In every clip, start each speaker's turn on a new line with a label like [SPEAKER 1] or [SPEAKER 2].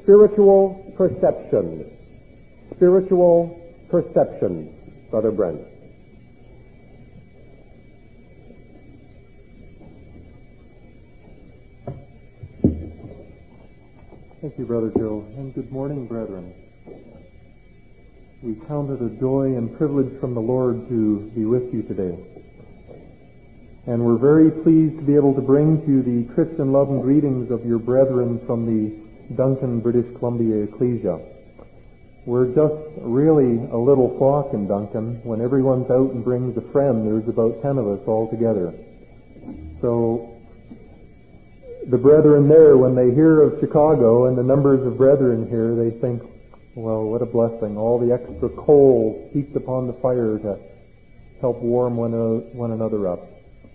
[SPEAKER 1] spiritual perception. Spiritual perception, Brother Brent.
[SPEAKER 2] Thank you, Brother Joe, and good morning, brethren. We count it a joy and privilege from the Lord to be with you today. And we're very pleased to be able to bring to you the Christian love and greetings of your brethren from the Duncan, British Columbia Ecclesia. We're just really a little flock in Duncan. When everyone's out and brings a friend, there's about 10 of us all together. So the brethren there, when they hear of Chicago and the numbers of brethren here, they think, well, what a blessing. All the extra coal heaped upon the fire to help warm one another up.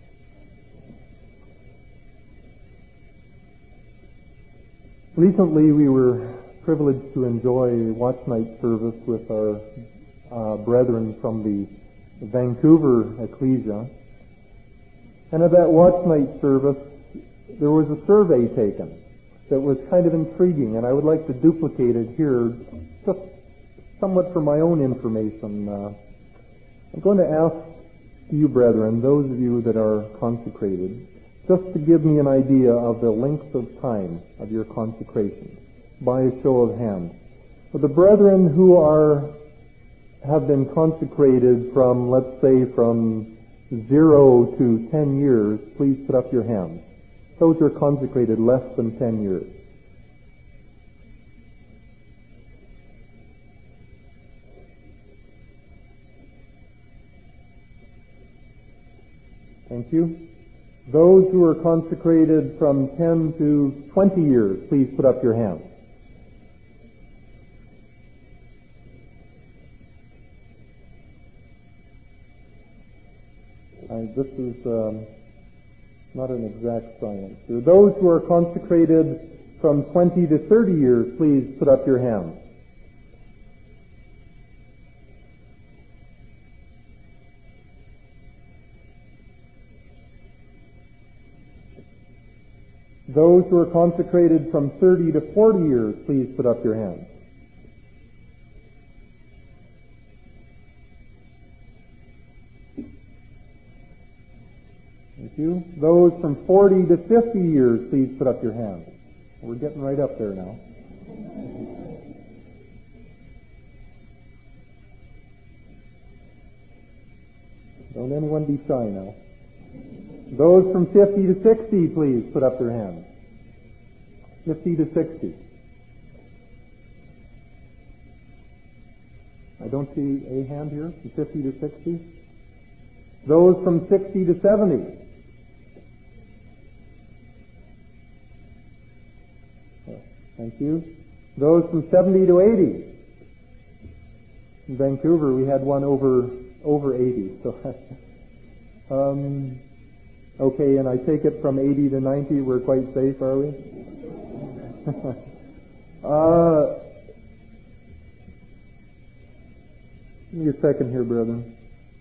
[SPEAKER 2] Recently, we were privileged to enjoy watch night service with our brethren from the Vancouver Ecclesia. And at that watch night service, there was a survey taken that was kind of intriguing, and I would like to duplicate it here, just somewhat for my own information. I'm going to ask you, brethren, those of you that are consecrated, just to give me an idea of the length of time of your consecration, by a show of hands. For the brethren who have been consecrated from, let's say, from 0 to 10 years, please put up your hands. Those who are consecrated less than 10 years. Thank you. Those who are consecrated from 10 to 20 years, please put up your hands. This is not an exact science. Those who are consecrated from 20 to 30 years, please put up your hands. Those who are consecrated from 30 to 40 years, please put up your hands. Thank you. Those from 40 to 50 years, please put up your hands. We're getting right up there now. Don't anyone be shy now. Those from 50 to 60, please put up their hands. 50 to 60. I don't see a hand here from 50 to 60. Those from 60 to 70. Thank you. Those from 70 to 80. In Vancouver, we had one over 80. So, okay, and I take it from 80 to 90, we're quite safe, are we? Give me a second here, brethren.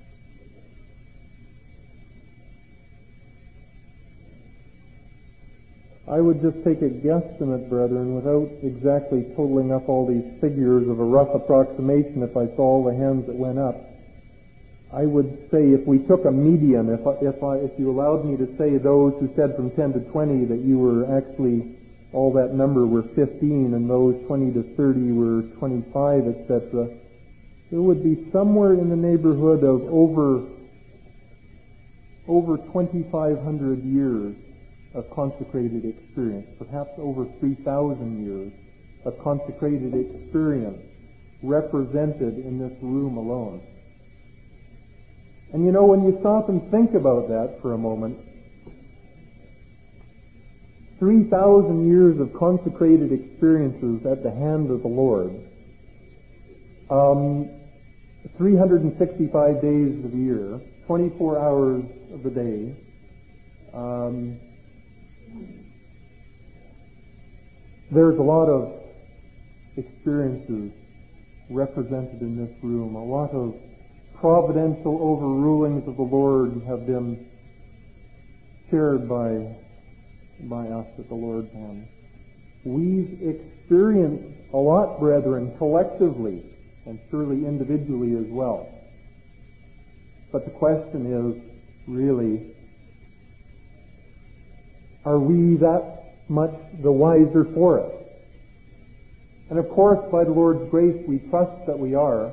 [SPEAKER 2] I would just take a guesstimate, brethren, without exactly totaling up all these figures of a rough approximation if I saw all the hands that went up. I would say if we took a median, if you allowed me to say those who said from 10 to 20 that you were actually, all that number were 15 and those 20 to 30 were 25, etc., there would be somewhere in the neighborhood of over 2,500 years of consecrated experience, perhaps over 3,000 years of consecrated experience represented in this room alone. And you know, when you stop and think about that for a moment, 3,000 years of consecrated experiences at the hand of the Lord, 365 days of the year, 24 hours of the day, there's a lot of experiences represented in this room. A lot of providential overrulings of the Lord have been shared by us at the Lord's hand. We've experience a lot, brethren, collectively, and surely individually as well. But the question is, really, are we that much the wiser for it? And of course, by the Lord's grace, we trust that we are.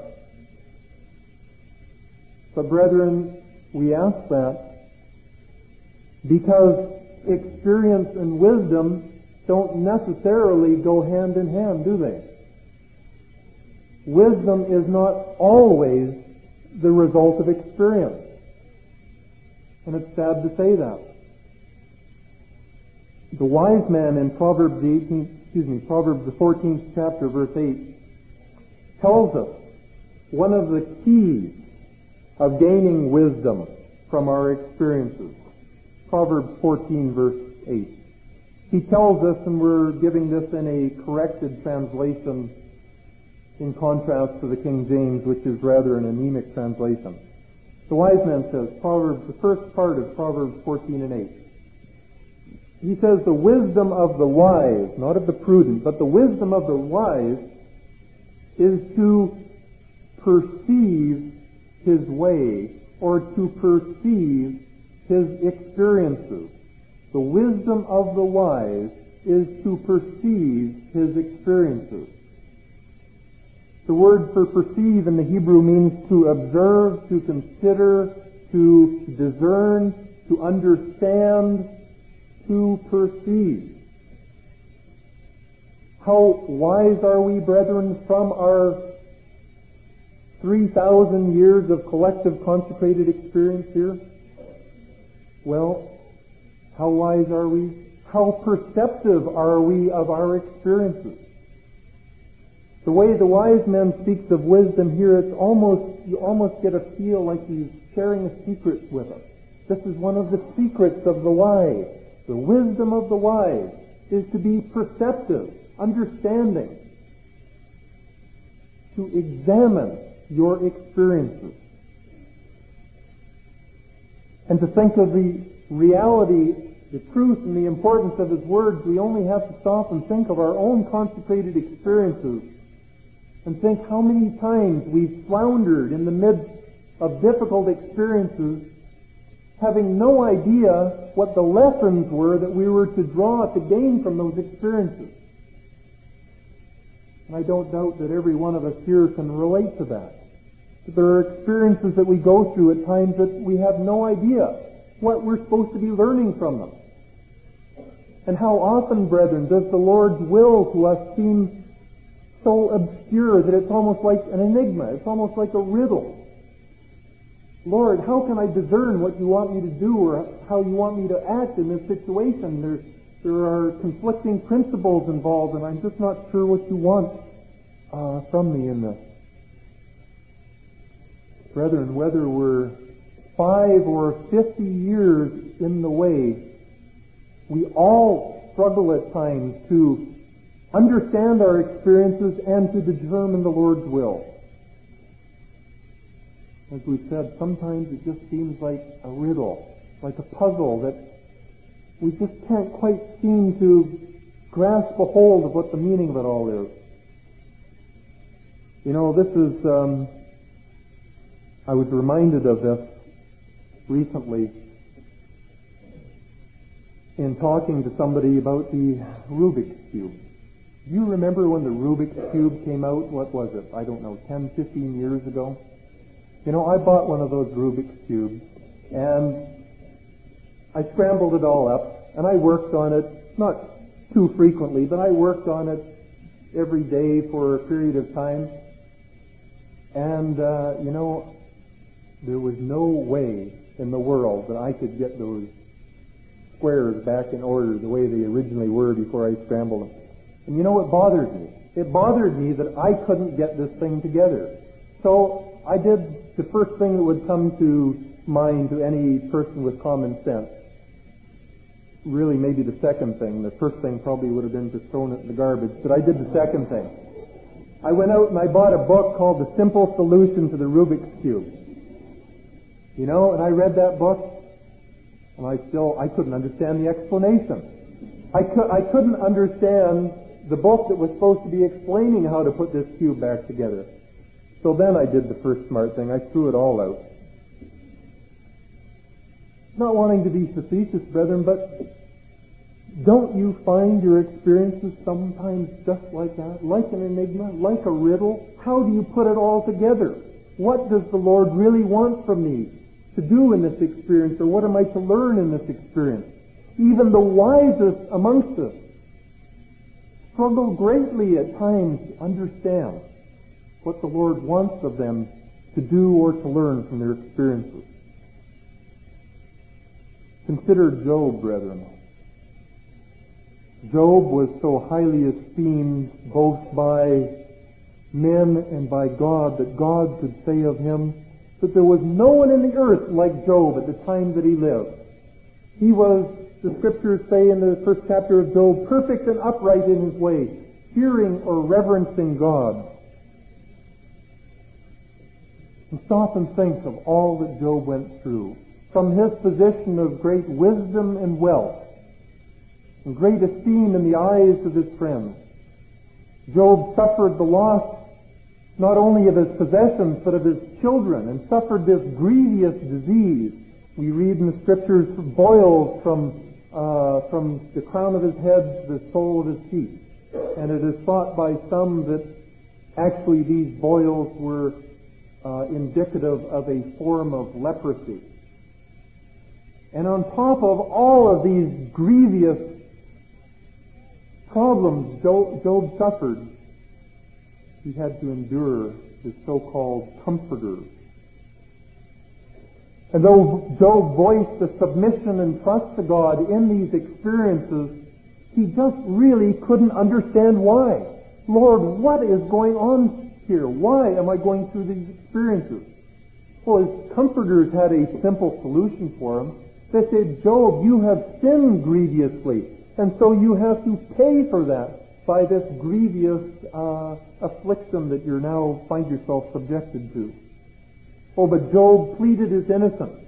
[SPEAKER 2] But brethren, we ask that because experience and wisdom don't necessarily go hand in hand, do they? Wisdom is not always the result of experience. And it's sad to say that. The wise man in Proverbs the 14th chapter, verse 8, tells us one of the keys of gaining wisdom from our experiences. Proverbs 14, verse 8. He tells us, and we're giving this in a corrected translation in contrast to the King James, which is rather an anemic translation. The wise man says, the first part of Proverbs 14 and 8. He says, the wisdom of the wise, not of the prudent, but the wisdom of the wise is to perceive his way, or to perceive his experiences. The wisdom of the wise is to perceive his experiences. The word for perceive in the Hebrew means to observe, to consider, to discern, to understand, to perceive. How wise are we, brethren, from our 3,000 years of collective consecrated experience here? Well, how wise are we? How perceptive are we of our experiences? The way the wise man speaks of wisdom here, you almost get a feel like he's sharing a secret with us. This is one of the secrets of the wise. The wisdom of the wise is to be perceptive, understanding, to examine your experiences, and to think of the reality, the truth, and the importance of His words. We only have to stop and think of our own consecrated experiences and think how many times we've floundered in the midst of difficult experiences, having no idea what the lessons were that we were to draw to gain from those experiences. And I don't doubt that every one of us here can relate to that. There are experiences that we go through at times that we have no idea what we're supposed to be learning from them. And how often, brethren, does the Lord's will to us seem so obscure that it's almost like an enigma, it's almost like a riddle. Lord, how can I discern what you want me to do or how you want me to act in this situation? There are conflicting principles involved, and I'm just not sure what you want from me in this. Brethren, whether we're 5 or 50 years in the way, we all struggle at times to understand our experiences and to determine the Lord's will. As we said, sometimes it just seems like a riddle, like a puzzle that we just can't quite seem to grasp a hold of what the meaning of it all is. You know, this is, I was reminded of this recently in talking to somebody about the Rubik's Cube. Do you remember when the Rubik's Cube came out? What was it? I don't know, 10, 15 years ago? You know, I bought one of those Rubik's Cubes, and I scrambled it all up, and I worked on it, not too frequently, but I worked on it every day for a period of time. And, you know, there was no way in the world that I could get those squares back in order the way they originally were before I scrambled them. And you know what bothered me? It bothered me that I couldn't get this thing together. So I did the first thing that would come to mind to any person with common sense. Really, maybe the second thing. The first thing probably would have been just thrown it in the garbage, but I did the second thing. I went out and I bought a book called The Simple Solution to the Rubik's Cube. You know, and I read that book, and I couldn't understand the explanation. I couldn't understand the book that was supposed to be explaining how to put this cube back together. So then I did the first smart thing. I threw it all out. Not wanting to be facetious, brethren, but don't you find your experiences sometimes just like that? Like an enigma? Like a riddle? How do you put it all together? What does the Lord really want from me to do in this experience, or what am I to learn in this experience? Even the wisest amongst us struggle greatly at times to understand what the Lord wants of them to do or to learn from their experiences. Consider Job, brethren. Job was so highly esteemed both by men and by God that God could say of him that there was no one in the earth like Job at the time that he lived. He was, the scriptures say in the first chapter of Job, perfect and upright in his way, fearing or reverencing God. And stop and think of all that Job went through. From his position of great wisdom and wealth, and great esteem in the eyes of his friends, Job suffered the loss not only of his possessions, but of his children, and suffered this grievous disease. We read in the scriptures boils from the crown of his head to the sole of his feet. And it is thought by some that actually these boils were indicative of a form of leprosy. And on top of all of these grievous problems Job suffered, he had to endure his so-called comforters. And though Job voiced a submission and trust to God in these experiences, he just really couldn't understand why. Lord, what is going on here? Why am I going through these experiences? Well, his comforters had a simple solution for him. They said, Job, you have sinned grievously, and so you have to pay for that by this grievous affliction that you now find yourself subjected to. Oh, but Job pleaded his innocence.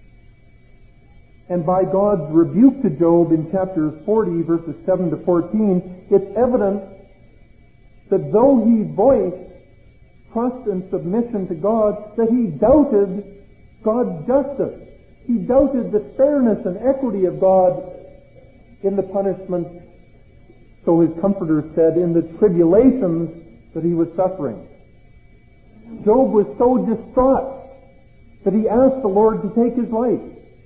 [SPEAKER 2] And by God's rebuke to Job in chapter 40, verses 7 to 14, it's evident that though he voiced trust and submission to God, that he doubted God's justice. He doubted the fairness and equity of God in the punishment, so his comforter said, in the tribulations that he was suffering. Job was so distraught that he asked the Lord to take his life.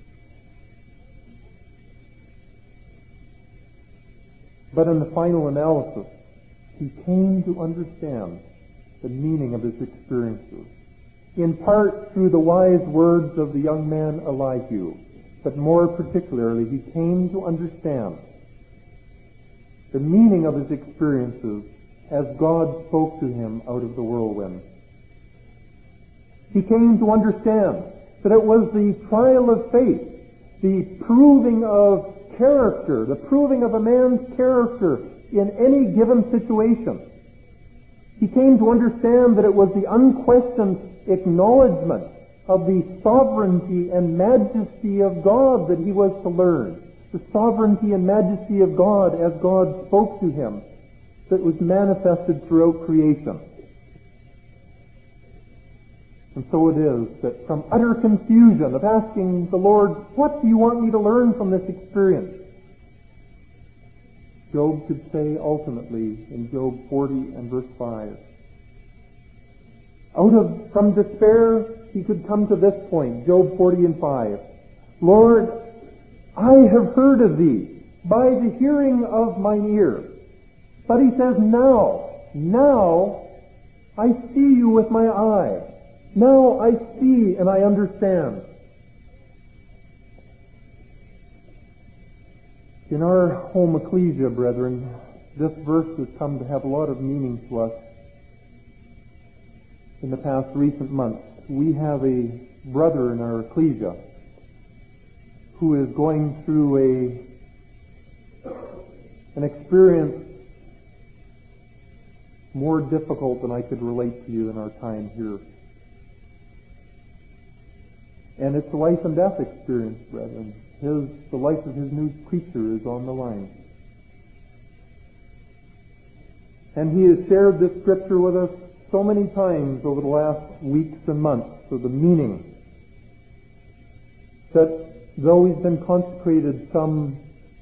[SPEAKER 2] But in the final analysis, he came to understand the meaning of his experiences, in part through the wise words of the young man Elihu, but more particularly, he came to understand the meaning of his experiences as God spoke to him out of the whirlwind. He came to understand that it was the trial of faith, the proving of character, the proving of a man's character in any given situation. He came to understand that it was the unquestioned acknowledgement of the sovereignty and majesty of God that he was to learn. The sovereignty and majesty of God as God spoke to him, that was manifested throughout creation. And so it is that from utter confusion of asking the Lord, what do you want me to learn from this experience? Job could say ultimately in Job 40 and verse 5, from despair, he could come to this point, Job 40 and 5. Lord, I have heard of thee by the hearing of mine ear. But he says, now I see you with my eye. Now I see and I understand. In our home ecclesia, brethren, this verse has come to have a lot of meaning to us in the past recent months. We have a brother in our ecclesia who is going through an experience more difficult than I could relate to you in our time here. And it's a life and death experience, brethren. The life of his new creature is on the line. And he has shared this scripture with us so many times over the last weeks and months, so the meaning that though he's been consecrated some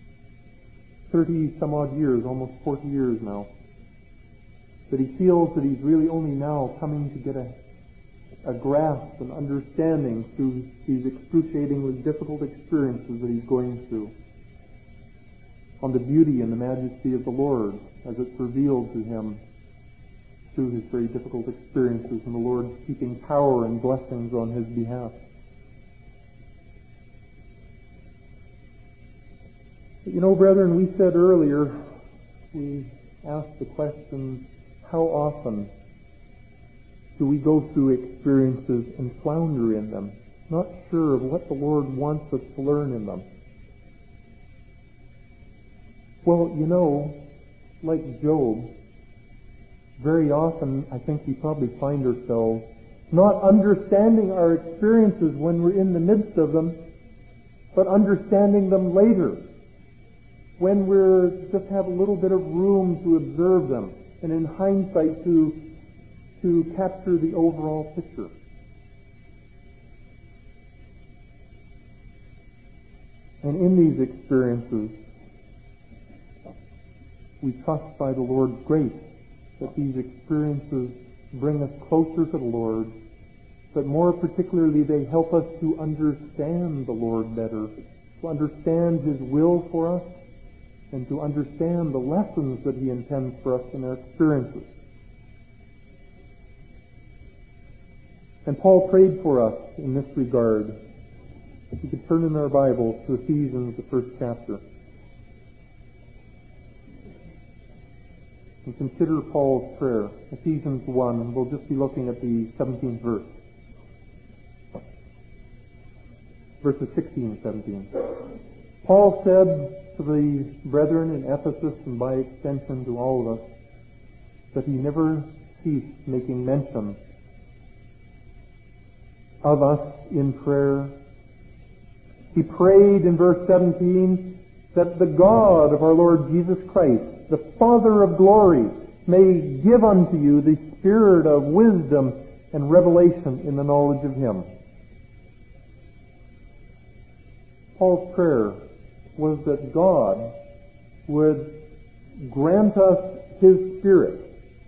[SPEAKER 2] 30 some odd years, almost 40 years now, that he feels that he's really only now coming to get a grasp and understanding through these excruciatingly difficult experiences that he's going through on the beauty and the majesty of the Lord as it's revealed to him through his very difficult experiences and the Lord's keeping power and blessings on his behalf. But you know, brethren, we said earlier, we asked the question, how often do we go through experiences and flounder in them, not sure of what the Lord wants us to learn in them? Well, you know, like Job, very often I think we probably find ourselves not understanding our experiences when we're in the midst of them, but understanding them later, when we're just have a little bit of room to observe them, and in hindsight to capture the overall picture. And in these experiences, we trust by the Lord's grace that these experiences bring us closer to the Lord, but more particularly they help us to understand the Lord better, to understand His will for us, and to understand the lessons that He intends for us in our experiences. And Paul prayed for us in this regard. If you could turn in our Bibles to Ephesians, the 1st chapter. And consider Paul's prayer. Ephesians 1, and we'll just be looking at the 17th verse. Verses 16 and 17. Paul said to the brethren in Ephesus, and by extension to all of us, that he never ceased making mention of us in prayer. He prayed in verse 17 that the God of our Lord Jesus Christ, the Father of glory, may give unto you the spirit of wisdom and revelation in the knowledge of Him. Paul's prayer was that God would grant us His Spirit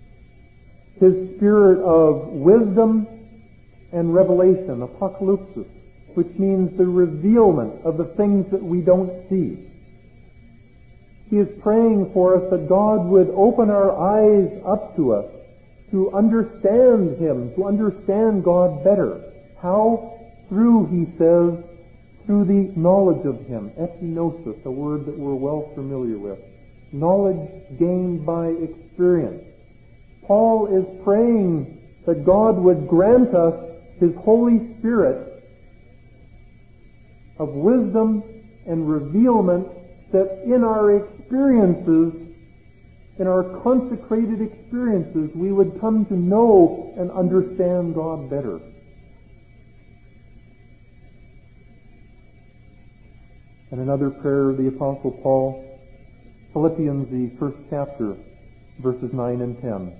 [SPEAKER 2] of wisdom and revelation, apocalypsis, which means the revealment of the things that we don't see. He is praying for us that God would open our eyes up to us, to understand Him, to understand God better. How? Through, he says, through the knowledge of Him. Epignosis, a word that we're well familiar with. Knowledge gained by experience. Paul is praying that God would grant us His Holy Spirit of wisdom and revealment, that in our experiences, in our consecrated experiences, we would come to know and understand God better. And another prayer of the Apostle Paul, Philippians, the 1st chapter, verses 9 and 10.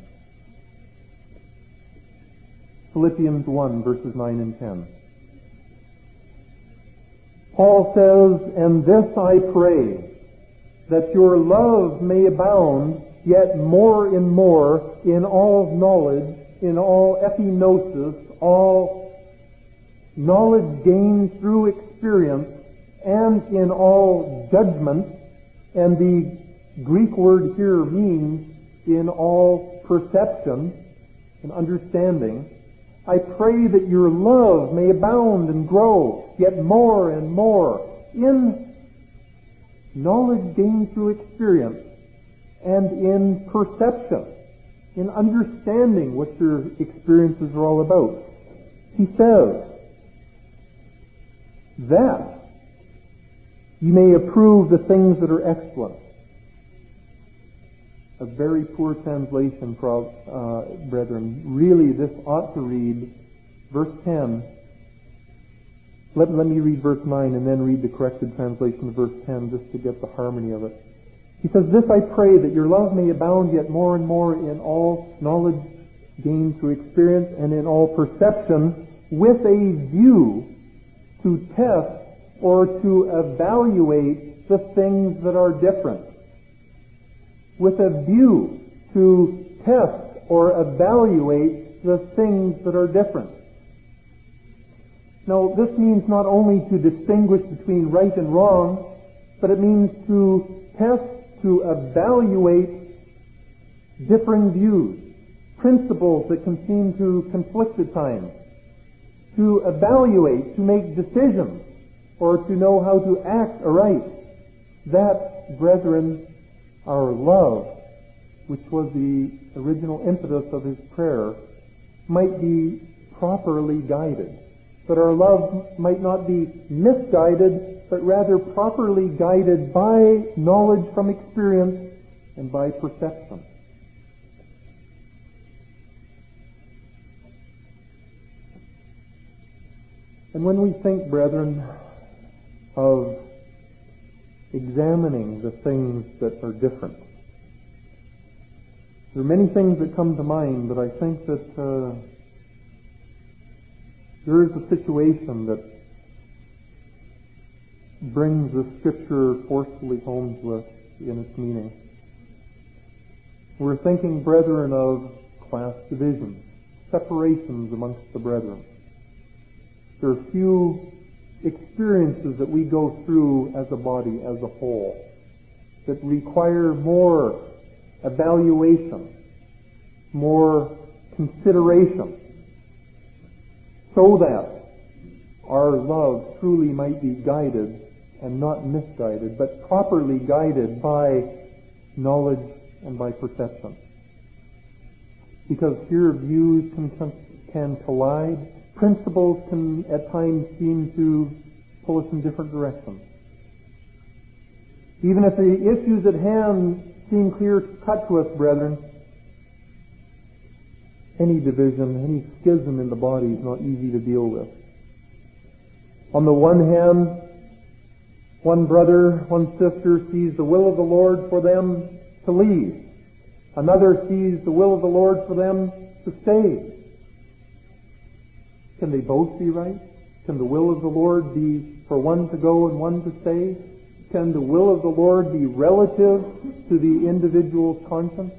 [SPEAKER 2] Philippians 1, verses 9 and 10. Paul says, "And this I pray, that your love may abound yet more and more in all knowledge, in all epignosis, all knowledge gained through experience, and in all judgment." And the Greek word here means in all perception and understanding. I pray that your love may abound and grow yet more and more in knowledge gained through experience and in perception, in understanding what your experiences are all about. He says that you may approve the things that are excellent. A very poor translation, brethren. Really, this ought to read verse 10. Let me read verse 9 and then read the corrected translation of verse 10 just to get the harmony of it. He says, "This I pray, that your love may abound yet more and more in all knowledge gained through experience and in all perception, with a view to test or to evaluate the things that are different." With a view to test or evaluate the things that are different. Now, this means not only to distinguish between right and wrong, but it means to test, to evaluate differing views, principles that can seem to conflict at times, to evaluate, to make decisions, or to know how to act aright. That, brethren, our love, which was the original impetus of his prayer, might be properly guided. That our love might not be misguided, but rather properly guided by knowledge from experience and by perception. And when we think, brethren, of examining the things that are different, there are many things that come to mind, but I think that there is a situation that brings the Scripture forcefully home to us in its meaning. We're thinking, brethren, of class divisions, separations amongst the brethren. There are few experiences that we go through as a body, as a whole, that require more evaluation, more consideration, so that our love truly might be guided and not misguided, but properly guided by knowledge and by perception. Because here views can collide, principles can at times seem to pull us in different directions. Even if the issues at hand seem clear-cut to us, brethren, any division, any schism in the body is not easy to deal with. On the one hand, one brother, one sister sees the will of the Lord for them to leave. Another sees the will of the Lord for them to stay. Can they both be right? Can the will of the Lord be for one to go and one to stay? Can the will of the Lord be relative to the individual's conscience?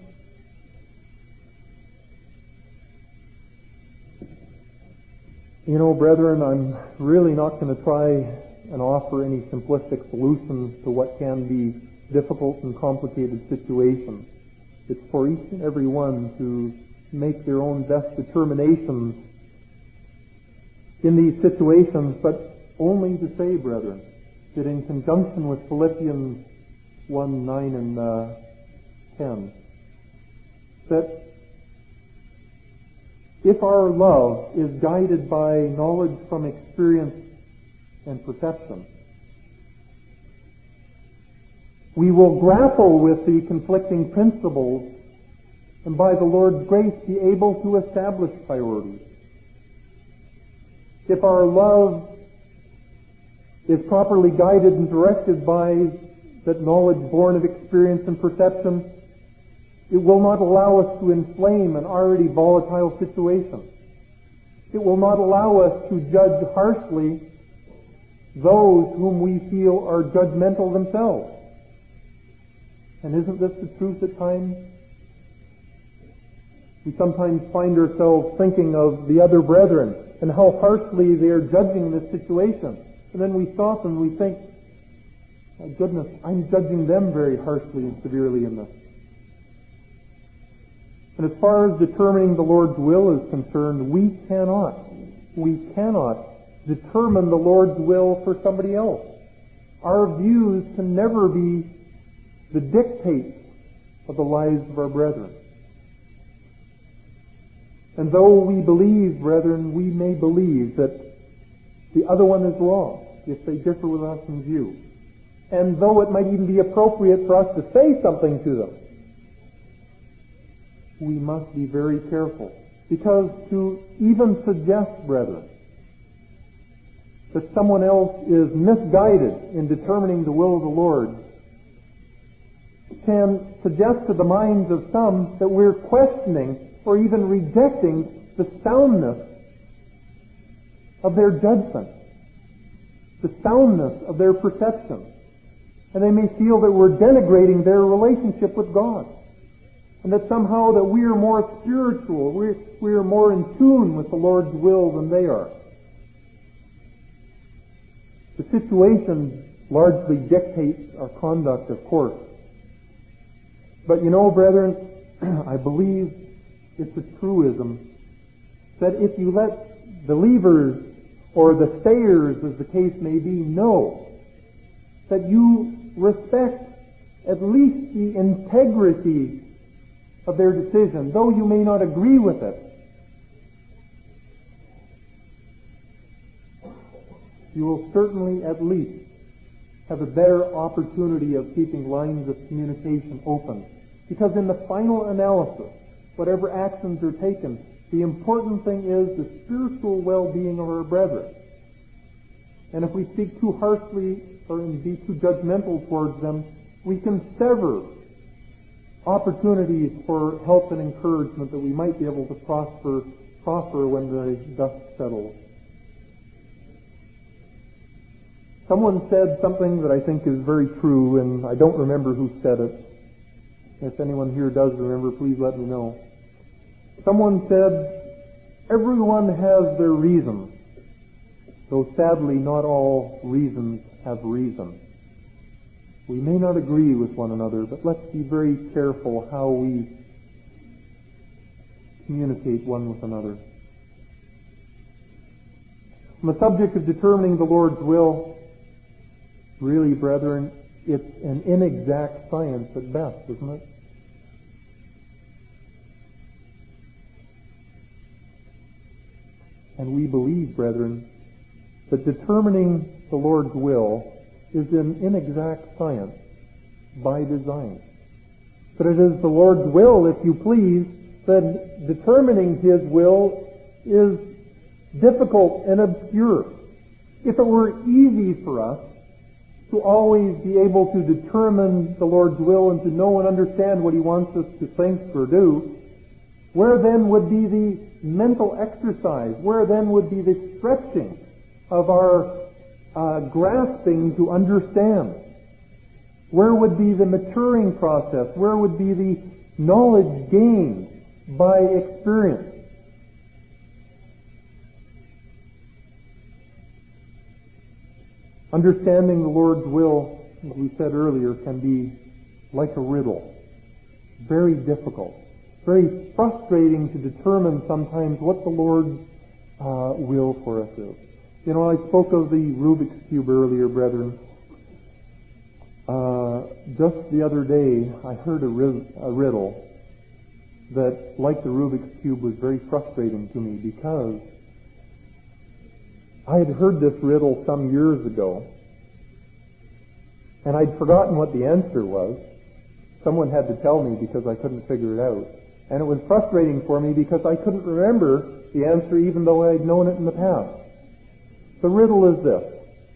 [SPEAKER 2] You know, brethren, I'm really not going to try and offer any simplistic solutions to what can be difficult and complicated situations. It's for each and every one to make their own best determinations in these situations, but only to say, brethren, that in conjunction with Philippians 1:9 and 10, that if our love is guided by knowledge from experience and perception, we will grapple with the conflicting principles and by the Lord's grace be able to establish priorities. If our love is properly guided and directed by that knowledge born of experience and perception, it will not allow us to inflame an already volatile situation. It will not allow us to judge harshly those whom we feel are judgmental themselves. And isn't this the truth at times? We sometimes find ourselves thinking of the other brethren and how harshly they are judging this situation. And then we stop and we think, my goodness, I'm judging them very harshly and severely in this. And as far as determining the Lord's will is concerned, we cannot determine the Lord's will for somebody else. Our views can never be the dictates of the lives of our brethren. And though we believe, brethren, we may believe that the other one is wrong if they differ with us in view. And though it might even be appropriate for us to say something to them, we must be very careful. Because to even suggest, brethren, that someone else is misguided in determining the will of the Lord can suggest to the minds of some that we're questioning or even rejecting the soundness of their judgment, the soundness of their perception. And they may feel that we're denigrating their relationship with God, and that somehow that we are more spiritual, we are more in tune with the Lord's will than they are. The situation largely dictates our conduct, of course. But you know, brethren, I believe it's a truism that if you let believers or the stayers, as the case may be, know that you respect at least the integrity of their decision, though you may not agree with it, you will certainly at least have a better opportunity of keeping lines of communication open. Because in the final analysis, whatever actions are taken, the important thing is the spiritual well-being of our brethren. And if we speak too harshly or be too judgmental towards them, we can sever opportunities for help and encouragement that we might be able to prosper when the dust settles. Someone said something that I think is very true, and I don't remember who said it. If anyone here does remember, please let me know. Someone said, everyone has their reasons, though sadly not all reasons have reason. We may not agree with one another, but let's be very careful how we communicate one with another. On the subject of determining the Lord's will, really, brethren, it's an inexact science at best, isn't it? And we believe, brethren, that determining the Lord's will is an inexact science by design. But it is the Lord's will, if you please, that determining His will is difficult and obscure. If it were easy for us to always be able to determine the Lord's will and to know and understand what He wants us to think or do, where then would be the mental exercise? Where then would be the stretching of our grasping to understand? Where would be the maturing process? Where would be the knowledge gained by experience? Understanding the Lord's will, as we said earlier, can be like a riddle. Very difficult. Very frustrating to determine sometimes what the Lord's will for us is. You know, I spoke of the Rubik's Cube earlier, brethren. Just the other day, I heard a riddle that, like the Rubik's Cube, was very frustrating to me because I had heard this riddle some years ago, and I'd forgotten what the answer was. Someone had to tell me because I couldn't figure it out. And it was frustrating for me because I couldn't remember the answer even though I'd known it in the past. The riddle is this.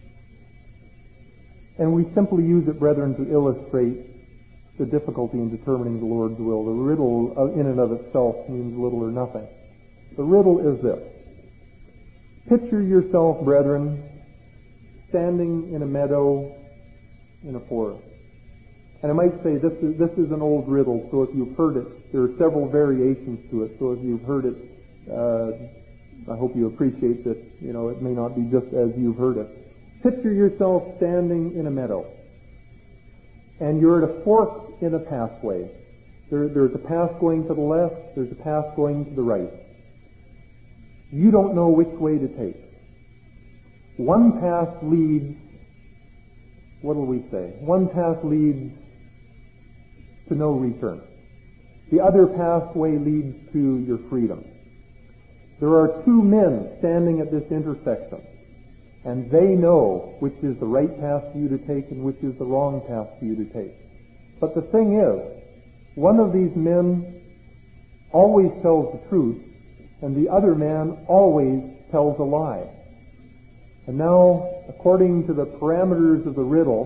[SPEAKER 2] And we simply use it, brethren, to illustrate the difficulty in determining the Lord's will. The riddle in and of itself means little or nothing. The riddle is this. Picture yourself, brethren, standing in a meadow in a forest. And I might say this is an old riddle, so if you've heard it, there are several variations to it. So if you've heard it, I hope you appreciate that, it may not be just as you've heard it. Picture yourself standing in a meadow, and you're at a fork in a pathway. There's a path going to the left, there's a path going to the right. You don't know which way to take. One path leads, what will we say? One path leads to no return. The other pathway leads to your freedom. There are two men standing at this intersection, and they know which is the right path for you to take and which is the wrong path for you to take. But the thing is, one of these men always tells the truth, and the other man always tells a lie. And now, according to the parameters of the riddle,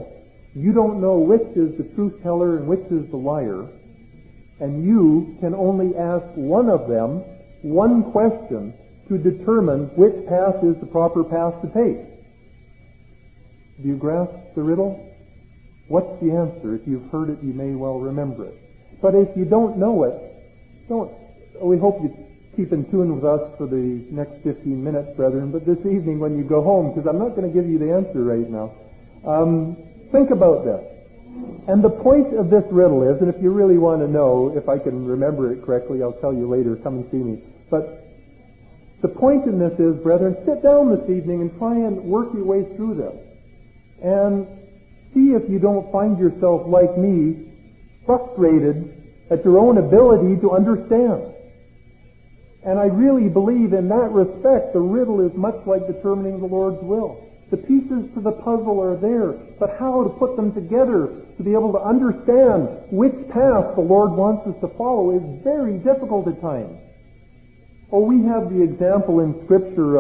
[SPEAKER 2] You don't know which is the truth teller and which is the liar, and you can only ask one of them one question to determine which path is the proper path to take. Do you grasp the riddle? What's the answer? If you've heard it, you may well remember it. But if you don't know it, we hope you keep in tune with us for the next 15 minutes, brethren, but this evening when you go home, because I'm not going to give you the answer right now, think about this. And the point of this riddle is, and if you really want to know, if I can remember it correctly, I'll tell you later, come and see me. But the point in this is, brethren, sit down this evening and try and work your way through this. And see if you don't find yourself, like me, frustrated at your own ability to understand. And I really believe in that respect, the riddle is much like determining the Lord's will. The pieces to the puzzle are there, but how to put them together to be able to understand which path the Lord wants us to follow is very difficult at times. Oh, we have the example in Scripture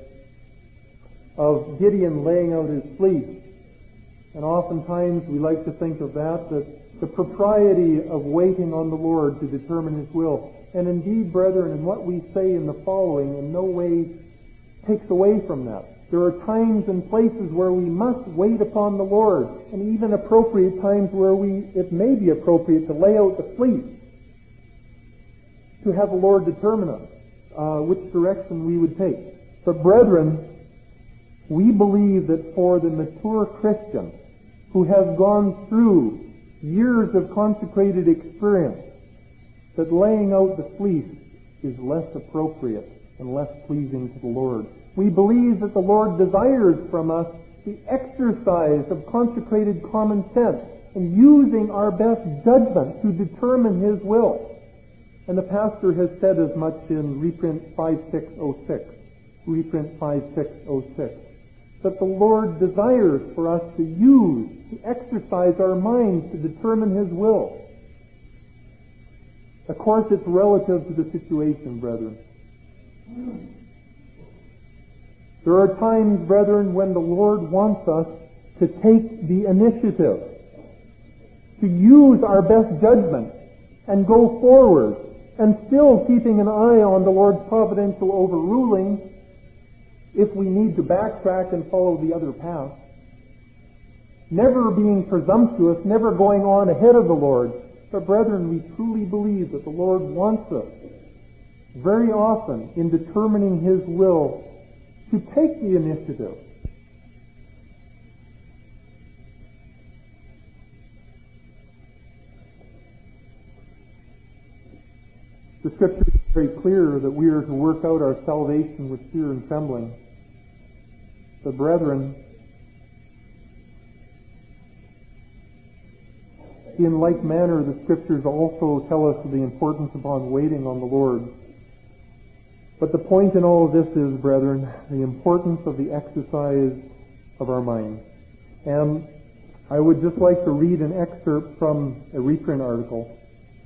[SPEAKER 2] of Gideon laying out his fleece. And oftentimes we like to think of that the propriety of waiting on the Lord to determine His will. And indeed, brethren, in what we say in the following in no way takes away from that. There are times and places where we must wait upon the Lord, and even appropriate times where it may be appropriate to lay out the fleece to have the Lord determine us which direction we would take. But brethren, we believe that for the mature Christian who has gone through years of consecrated experience, that laying out the fleece is less appropriate and less pleasing to the Lord. We believe that the Lord desires from us the exercise of consecrated common sense and using our best judgment to determine His will. And the pastor has said as much in reprint 5606. Reprint 5606. That the Lord desires for us to exercise our minds to determine His will. Of course, it's relative to the situation, brethren. There are times, brethren, when the Lord wants us to take the initiative, to use our best judgment and go forward, and still keeping an eye on the Lord's providential overruling if we need to backtrack and follow the other path. Never being presumptuous, never going on ahead of the Lord. But brethren, we truly believe that the Lord wants us very often in determining His will to take the initiative. The Scripture is very clear that we are to work out our salvation with fear and trembling. But brethren, in like manner, the Scriptures also tell us of the importance upon waiting on the Lord. But the point in all of this is, brethren, the importance of the exercise of our mind. And I would just like to read an excerpt from a reprint article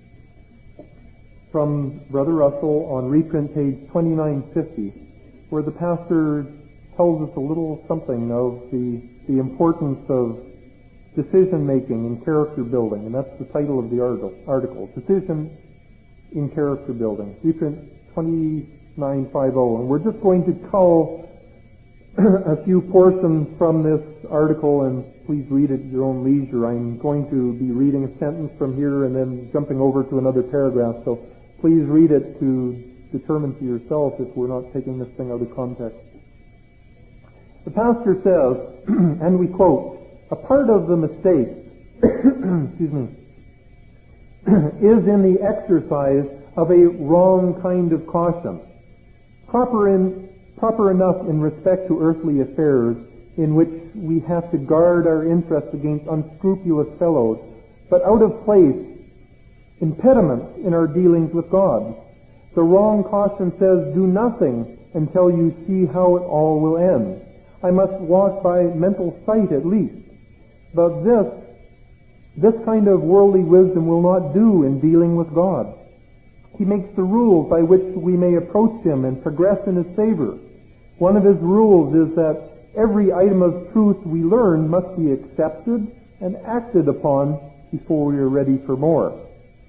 [SPEAKER 2] from Brother Russell on reprint page 2950, where the pastor tells us a little something of the importance of decision-making and character building, and that's the title of the article, Decision in Character Building, reprint 2950. And we're just going to cull a few portions from this article, and please read it at your own leisure. I'm going to be reading a sentence from here and then jumping over to another paragraph, so please read it to determine for yourself if we're not taking this thing out of context. The pastor says, and we quote, "A part of the mistake excuse me, is in the exercise of a wrong kind of caution, proper enough in respect to earthly affairs, in which we have to guard our interests against unscrupulous fellows, but out of place impediments in our dealings with God. The wrong caution says, do nothing until you see how it all will end. I must walk by mental sight at least. But this kind of worldly wisdom will not do in dealing with God. He makes the rules by which we may approach Him and progress in His favor. One of His rules is that every item of truth we learn must be accepted, and acted upon before we are ready for more.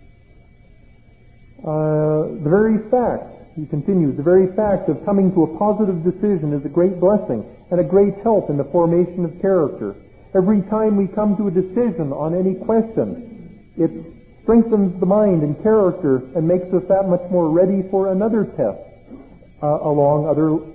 [SPEAKER 2] The very fact, he continues, the very fact of coming to a positive decision is a great blessing and a great help in the formation of character. Every time we come to a decision on any question, it strengthens the mind and character and makes us that much more ready for another test along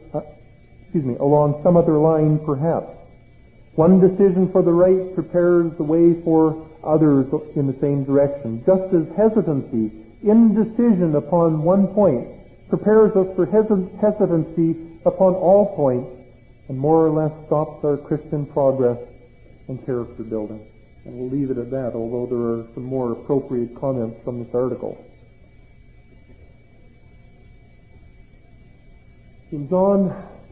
[SPEAKER 2] some other line perhaps. One decision for the right prepares the way for others in the same direction, just as hesitancy, indecision upon one point, prepares us for hesitancy upon all points, and more or less stops our Christian progress and character building. And we'll leave it at that, although there are some more appropriate comments from this article. In 1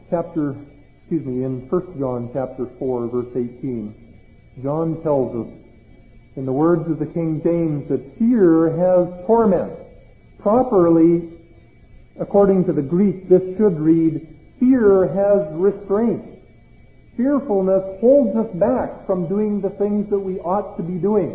[SPEAKER 2] John chapter 4, verse 18, John tells us, in the words of the King James, that fear has torment. Properly, according to the Greek, this should read, fear has restraint. Fearfulness holds us back from doing the things that we ought to be doing.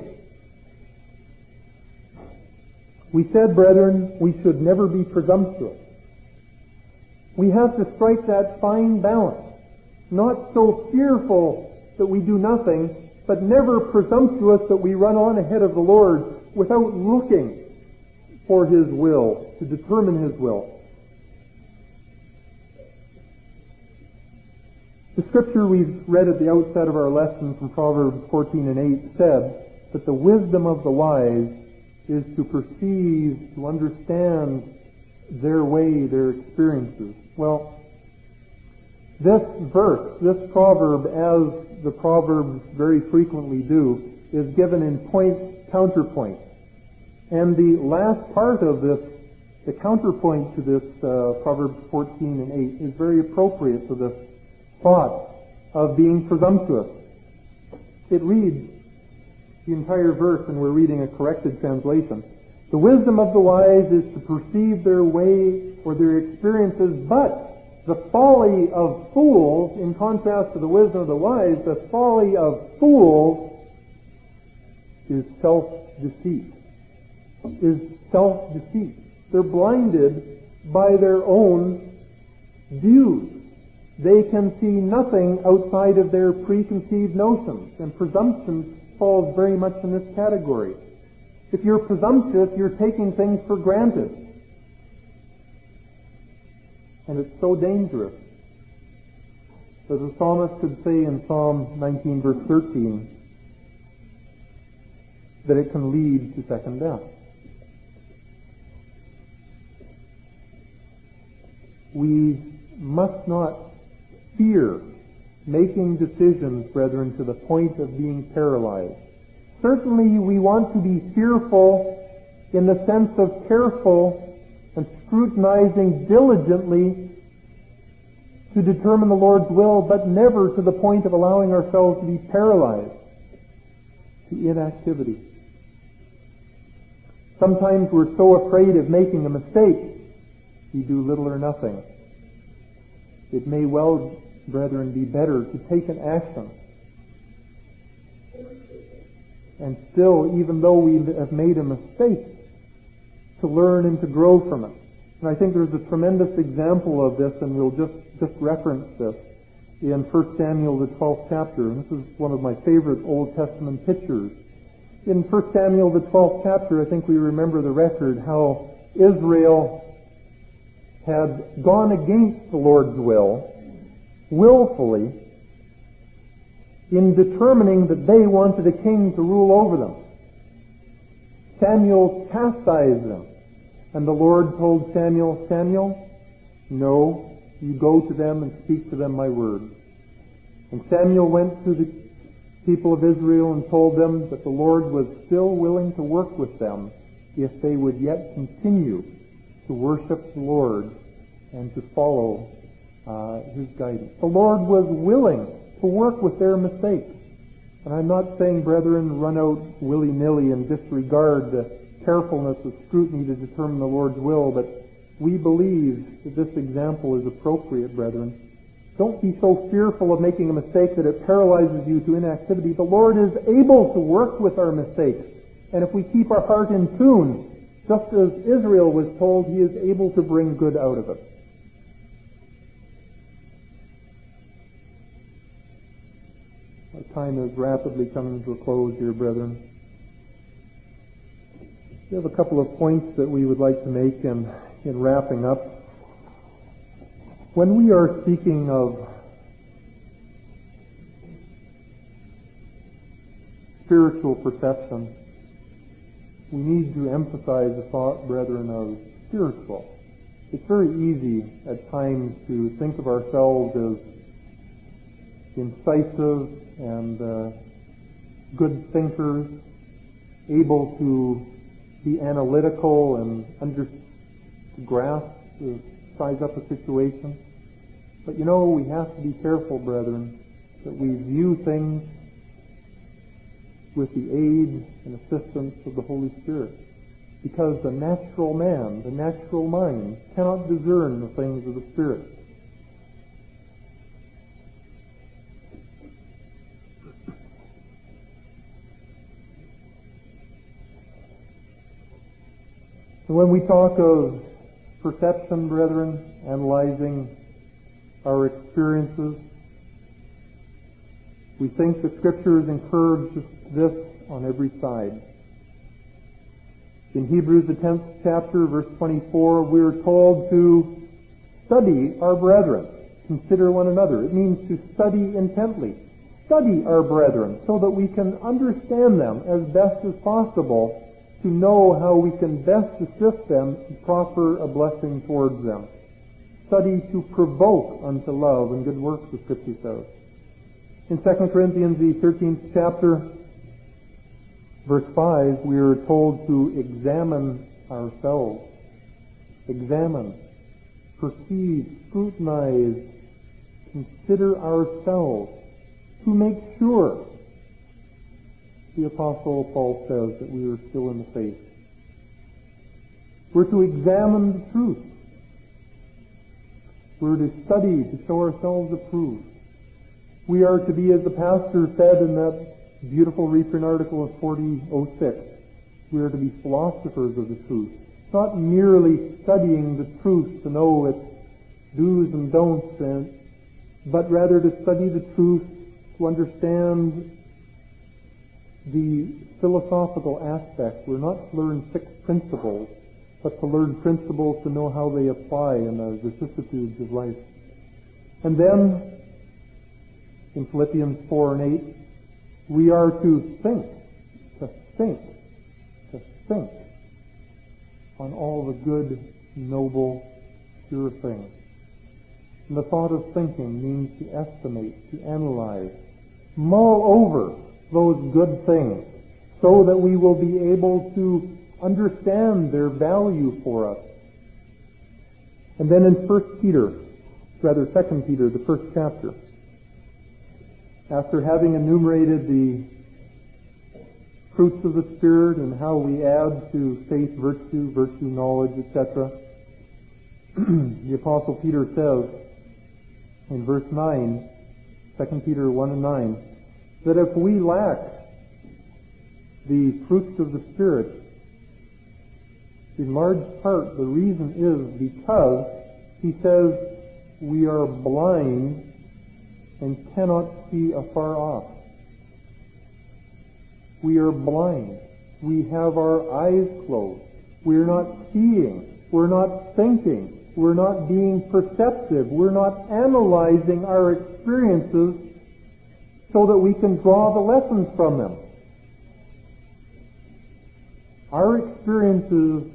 [SPEAKER 2] We said, brethren, we should never be presumptuous. We have to strike that fine balance. Not so fearful that we do nothing, but never presumptuous that we run on ahead of the Lord without looking for His will, to determine His will. The scripture we've read at the outset of our lesson from Proverbs 14 and 8 said that the wisdom of the wise is to perceive, to understand their way, their experiences. Well, this verse, this proverb, as the Proverbs very frequently do, is given in point, counterpoint. And the last part of this, the counterpoint to this Proverbs 14 and 8, is very appropriate to this thought of being presumptuous. It reads, the entire verse, and we're reading a corrected translation, the wisdom of the wise is to perceive their way or their experiences, but the folly of fools, in contrast to the wisdom of the wise, the folly of fools is self-deceit. They're blinded by their own views. They can see nothing outside of their preconceived notions, and presumption falls very much in this category. If you're presumptuous, you're taking things for granted. And it's so dangerous. As the psalmist could say in Psalm 19 verse 13, that it can lead to second death. We must not fear making decisions, brethren, to the point of being paralyzed. Certainly we want to be fearful in the sense of careful and scrutinizing diligently to determine the Lord's will, but never to the point of allowing ourselves to be paralyzed to inactivity. Sometimes we're so afraid of making a mistake, we do little or nothing. It may well, brethren, be better to take an action. And still, even though we have made a mistake, to learn and to grow from it. And I think there's a tremendous example of this, and we'll just reference this in 1 Samuel, the 12th chapter. And this is one of my favorite Old Testament pictures. In 1 Samuel, the 12th chapter, I think we remember the record how Israel had gone against the Lord's will, willfully, in determining that they wanted a king to rule over them. Samuel chastised them. And the Lord told Samuel, Samuel, no, you go to them and speak to them my word. And Samuel went to the people of Israel and told them that the Lord was still willing to work with them if they would yet continue to worship the Lord and to follow His guidance. The Lord was willing to work with their mistakes. And I'm not saying, brethren, run out willy-nilly and disregard the carefulness of scrutiny to determine the Lord's will, but we believe that this example is appropriate, brethren, Don't be so fearful of making a mistake that it paralyzes you to inactivity. The Lord is able to work with our mistakes. And if we keep our heart in tune, just as Israel was told, He is able to bring good out of it. Our time is rapidly coming to a close, dear brethren. We have a couple of points that we would like to make in wrapping up. When we are speaking of spiritual perception, we need to emphasize the thought, brethren, of spiritual. It's very easy at times to think of ourselves as incisive and good thinkers, able to be analytical and to grasp, to size up a situation. But we have to be careful, brethren, that we view things with the aid and assistance of the Holy Spirit. Because the natural man, the natural mind, cannot discern the things of the Spirit. And when we talk of perception, brethren, analyzing our experiences, we think the Scriptures encourage this on every side. In Hebrews, the 10th chapter, verse 24, we are told to study our brethren, consider one another. It means to study intently. Study our brethren so that we can understand them as best as possible, to know how we can best assist them to proffer a blessing towards them. Study to provoke unto love and good works, the Scripture says. In 2 Corinthians, the 13th chapter, verse 5, we are told to examine ourselves. Examine, perceive, scrutinize, consider ourselves, to make sure. The Apostle Paul says that we are still in the faith. We're to examine the truth. We're to study to show ourselves approved. We are to be, as the pastor said in that beautiful reprint article of 4006, we are to be philosophers of the truth. Not merely studying the truth to know its do's and don'ts, but rather to study the truth to understand the philosophical aspect. We're not to learn fixed principles, but to learn principles to know how they apply in the vicissitudes of life. And then, in Philippians 4 and 8, we are to think on all the good, noble, pure things. And the thought of thinking means to estimate, to analyze, mull over those good things so that we will be able to understand their value for us. And then in 2 Peter, the first chapter, after having enumerated the fruits of the Spirit and how we add to faith virtue, knowledge, etc., the Apostle Peter says in verse 9, 2 Peter 1 and 9, that if we lack the fruits of the Spirit, in large part the reason is because, he says, we are blind and cannot see afar off. We are blind. We have our eyes closed. We're not seeing. We're not thinking. We're not being perceptive. We're not analyzing our experiences so that we can draw the lessons from them. Our experiences,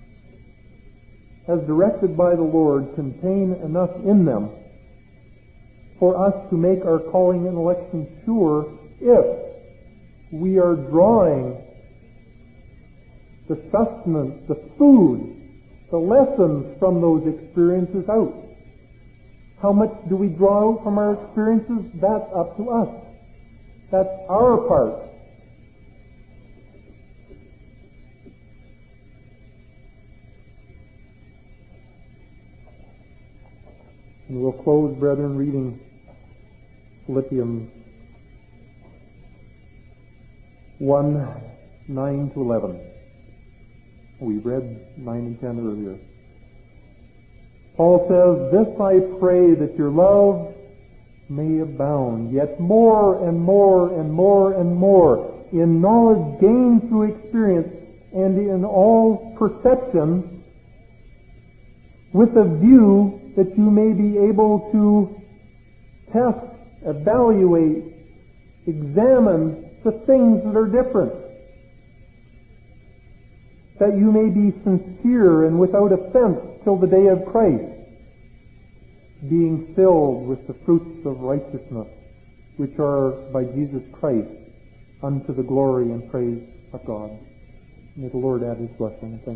[SPEAKER 2] as directed by the Lord, contain enough in them for us to make our calling and election sure if we are drawing the sustenance, the food, the lessons from those experiences out. How much do we draw out from our experiences? That's up to us. That's our part. And we'll close, brethren, reading Philippians 1:9-11. We read 9 and 10 earlier. Paul says, "This I pray, that your love may abound, yet more and more and more and more, in knowledge gained through experience, and in all perception, with a view that you may be able to test, evaluate, examine the things that are different, that you may be sincere and without offense till the day of Christ, being filled with the fruits of righteousness, which are by Jesus Christ, unto the glory and praise of God." May the Lord add His blessing. Thank you.